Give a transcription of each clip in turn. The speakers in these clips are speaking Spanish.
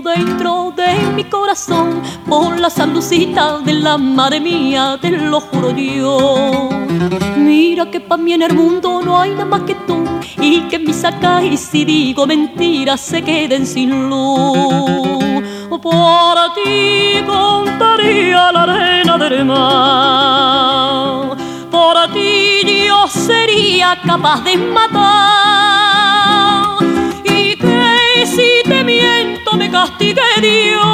dentro de mi corazón, por la saludcita de la madre mía, te lo juro yo. Mira que pa' mí en el mundo no hay nada más que tú, y que mis sacas y si digo mentiras se queden sin luz. Por ti contaría la arena del mar, por ti yo sería capaz de matar, y que si te miento me castigue Dios.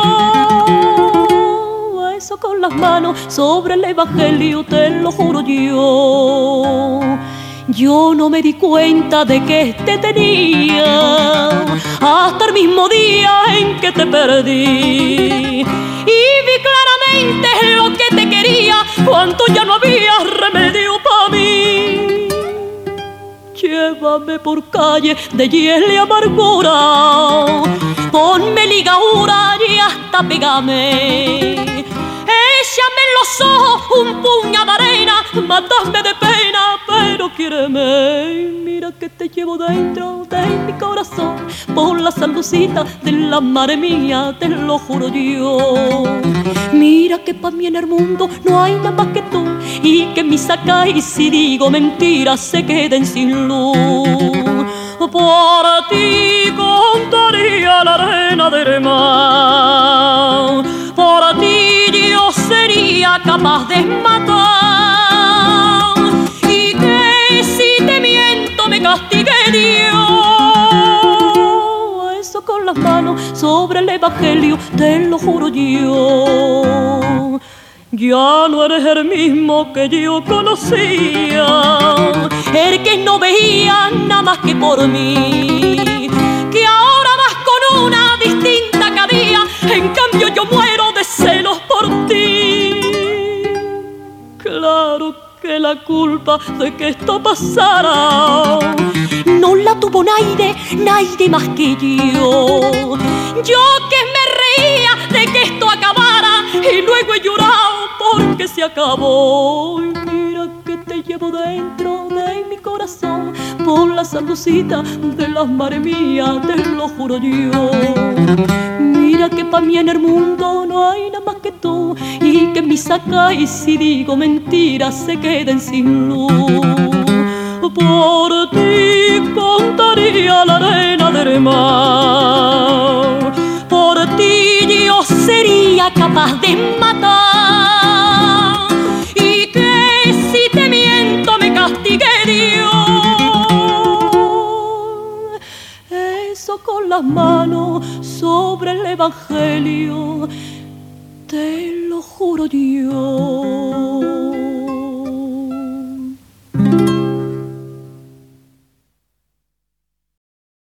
Eso con las manos sobre el evangelio te lo juro yo. Yo no me di cuenta de que te tenía hasta el mismo día en que te perdí, y vi claramente lo que te quería cuando ya no había remedio para mí. Llévame por calle de hiel y amargura, ponme ligadura y hasta pegame, échame en los ojos un puñado de arena, mátame de pena, pero quiéreme. Mira que te llevo dentro de mi corazón, por la saludcita de la madre mía, te lo juro yo. Mira que pa' mí en el mundo no hay nada más que tú, y que mis sacas y si digo mentiras se queden sin luz. Por ti contaría la arena del mar, por ti yo sería capaz de matar, y que si te miento me castigue Dios. Eso con las manos sobre el evangelio te lo juro yo. Ya no eres el mismo que yo conocía, el que no veía nada más que por mí, que ahora vas con una distinta cada día, en cambio yo muero de celos por ti. Claro que la culpa de que esto pasara no la tuvo nadie más que yo. Yo que me reía de que esto acabara y luego he llorado porque se acabó. Y mira que te llevo dentro de mi corazón, por la saludcita de las madres mías, te lo juro yo. Mira que pa' mí en el mundo no hay nada más que tú, y que mis sacas y si digo mentiras se queden sin luz. Por ti contaría la arena del mar, por ti yo sería capaz de matar, y que si te miento me castigue Dios. Eso con las manos sobre el evangelio te lo juro yo.